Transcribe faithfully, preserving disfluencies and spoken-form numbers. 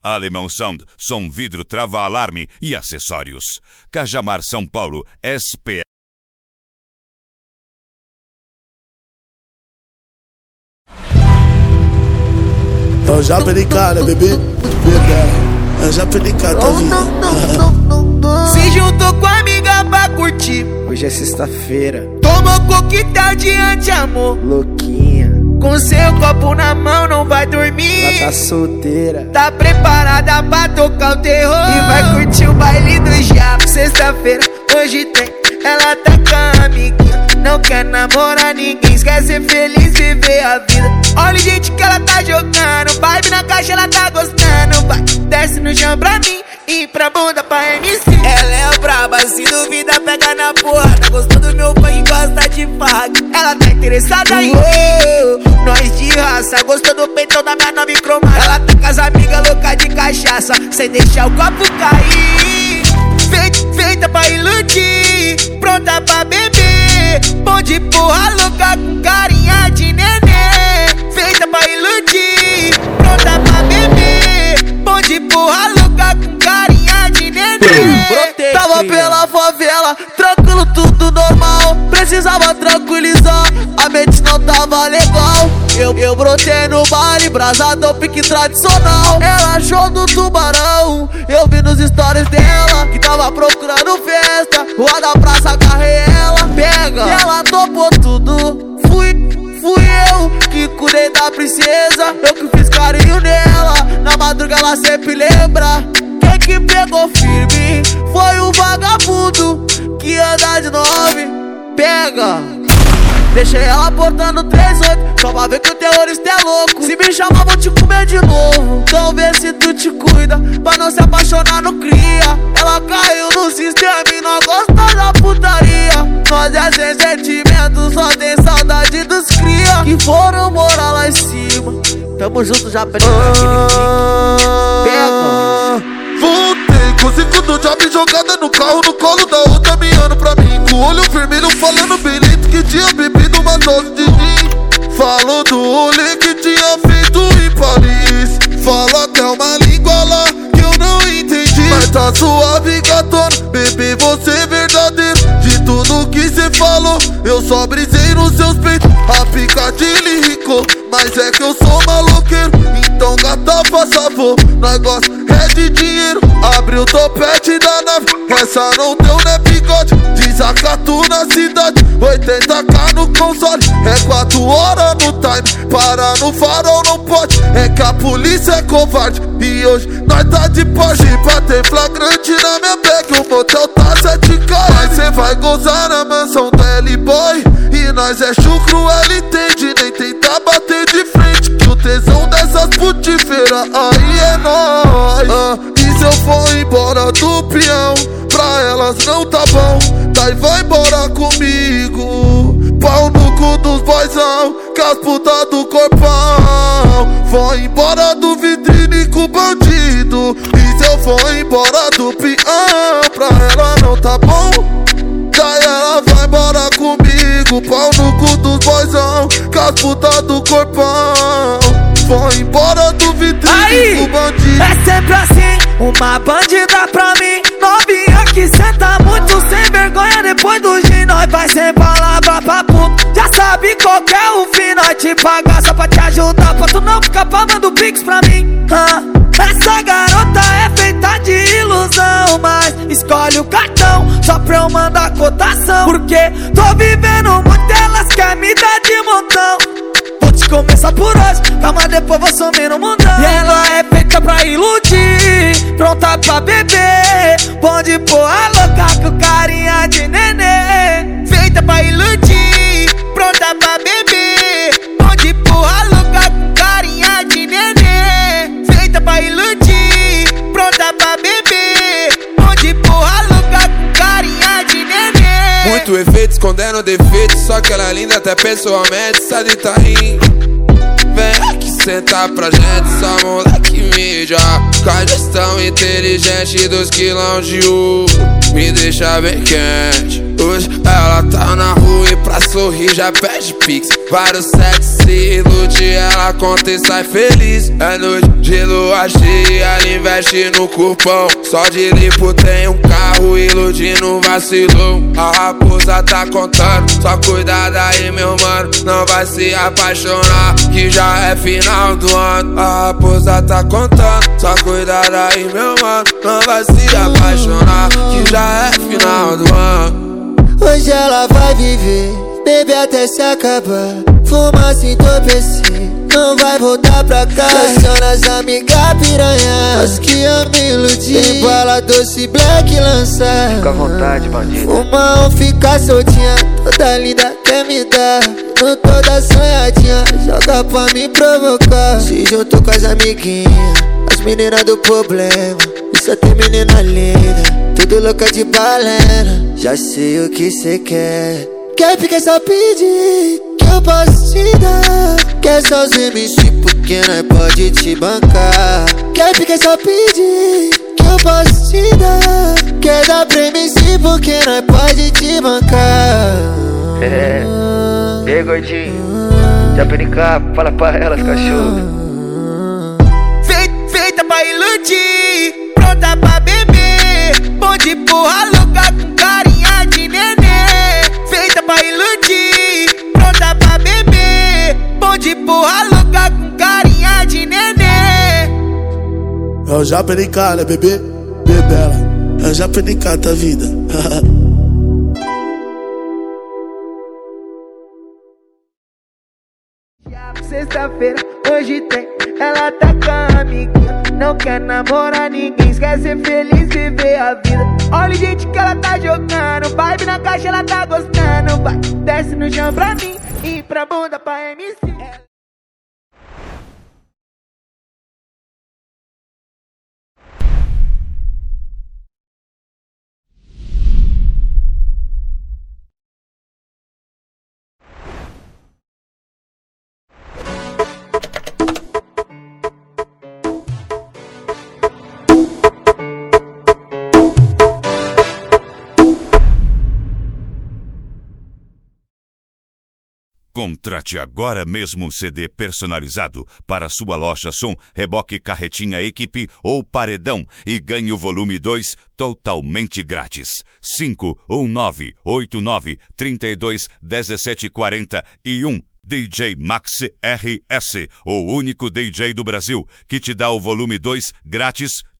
Alemão Sound, som, vidro, trava-alarme e acessórios. Cajamar, São Paulo, S P. Eu já perdi cara, bebê. Eu já perdi cara, tá vindo. Se juntou com a amiga pra curtir. Hoje é sexta-feira. Tomou coquetel de anti-amor. Louquinha. Com seu copo na mão não vai dormir. Ela tá solteira. Tá preparada pra tocar o terror. E vai curtir o baile do diabo. Sexta-feira, hoje tem. Ela tá com a amiguinha. Não quer namorar ninguém. Quer ser feliz, viver a vida. Olha o jeito que ela tá jogando. Vibe na caixa, ela tá gostando. Vai, desce no chão pra mim e pra bunda pra M C. Ela é braba, se duvida pega na porrada. Gostou do meu funk, gosta de faca. Ela tá interessada em mim. Nós de raça, gostou do peitão da minha nova cromada. Ela tá com as amigas loucas de cachaça, sem deixar o copo cair. Feita, feita pra iludir, pronta pra beber. Bom de porra louca com carinha de nenê. Feita pra iludir, pronta pra beber. Bom de porra louca com carinha de nenê. Tava pela favela, tranquilo, tudo normal. Precisava tranquilizar, a mente não tava legal. Eu, eu brotei no baile, brasadão, pique tradicional. Ela achou do tubarão, eu vi nos stories dela que tava procurando festa. Rua da praça, agarrei ela, pega. E ela topou tudo, fui, fui eu que cuidei da princesa. Eu que fiz carinho nela, na madruga ela sempre lembra. Quem que pegou firme foi o vagabundo que anda de nove, pega. Deixei ela portando três oito, só pra ver que o terrorista é louco. Se me chamar vou te comer de novo, então vê se tu te cuida, pra não se apaixonar no cria. Ela caiu no sistema e não gosta da putaria. Nós é sem sentimento, só tem saudade dos cria que foram morar lá em cima. Tamo junto, já pega. Voltei com cinco do job jogada no carro, no colo da outra miando pra mim. Com o olho vermelho falando bem lento que tinha bebido uma dose de gin. Falou do rolê que tinha feito em Paris. Fala até uma língua lá que eu não entendi. Mas tá suave, gatona, bebê, você é verdadeiro. De tudo que cê falou, eu só brisei nos seus peitos. A picadilha irricou, mas é que eu sou maloqueiro. Então gata, faça favor, nós gosta é de dinheiro. Abre o topete da nave, essa não deu, né, bigode. Desacatu na cidade, oitenta k no console. É quatro horas no time, para no farol não pode. É que a polícia é covarde e hoje nós tá de Porsche. Pra ter flagrante na minha bag, o motel tá sete k. Mas cê vai gozar na mansão da L-Boy e nós é chucro, ela entende. Nem tentar bater de frente, que o tesão dessas putifeiras aí é nóis. ah, E se eu for embora do peão, pra elas não tá bom, daí vai embora comigo. Pau no cu dos boizão, com as putas do corpão. Vou embora do vitrine com bandido. E se eu for embora do peão, pra ela não tá bom, daí ela vai embora comigo. Pau no cu dos boizão, com as putas do corpão. Vou embora do vitrine aí, com bandido. é sempre assim, uma bandida pra mim. Novinha que senta muito sem vergonha. Depois do gin nós vai sem palavra pra puto. Já sabe qual que é o fim, nós te pagar só pra te ajudar, pra tu não ficar pagando pix pra mim. ah, Essa garota é feita de ilusão, mas escolhe o cartão só pra eu mandar cotação. Porque tô vivendo muito, elas querem me dar de montão. Vou te começar por hoje, calma, depois vou sumir no mundão. E ela é feita pra iludir, pronta pra beber. Bom de porra louca com carinha de nenê. Feita pra iludir, pronta pra beber. Bom de porra louca com carinha de nenê. Feita pra iludir, pronta pra beber. Bom de porra louca com carinha de nenê. Muito efeito escondendo defeito, só que ela é linda até pessoalmente. Sabe tá rindo, vem aqui sentar pra gente, só moleque mídia. Com a gestão inteligente dos quilão de U, me deixa bem quente. Hoje ela tá na rua e pra sorrir já pede pix. Vários sexos se ilude, ela conta e sai feliz. É noite de lua cheia, ela investe no corpão. Só de limpo tem um carro, iludindo vacilão. A raposa tá contando, só cuidado aí meu mano, não vai se apaixonar, que já é final do ano. A raposa tá contando, só cuidado aí meu mano, não vai se apaixonar, que já é final do ano. Hoje ela vai viver, beber até se acabar, fumar se entorpecer, não vai voltar pra casa. Aciona as amigas piranha, as que eu me iludi. Tem bala doce black lançar, Fica à vontade, bandido. uma ou ficar soltinha, toda linda quer me dar, não toda sonhadinha, joga pra me provocar. Se juntou com as amiguinhas, as meninas do problema, e só tem menina linda, tudo louca de balena. Já sei o que cê quer, quer ficar só pedir, que eu posso te dar. Quer só os M C porque nós pode te bancar. Quer ficar só pedir, que eu posso te dar. Quer dar pra M C porque nós pode te bancar. É. E aí, gordinho? Já pericar, fala pra elas, cachorro. Feita, feita pra iludir, pronta pra beber, bom de porra louca com carinha de nenê. Feita pra iludir, pronta pra beber, bom de porra louca com carinha de nenê. É o Japerica, né, bebê? Bebela. É o Japerica da vida. Sexta-feira, hoje tem, ela tá com a amiguinha, não quer namorar ninguém, quer ser feliz, viver a vida. Olha o jeito que ela tá jogando, vibe na caixa, ela tá gostando. Vai, desce no chão pra mim e pra bunda pra M C. Contrate agora mesmo um C D personalizado para sua loja som, reboque, carretinha, equipe ou paredão e ganhe o volume dois totalmente grátis. cinco um nove oito nove três dois um sete quatro um. D J Max R S, o único D J do Brasil que te dá o volume dois grátis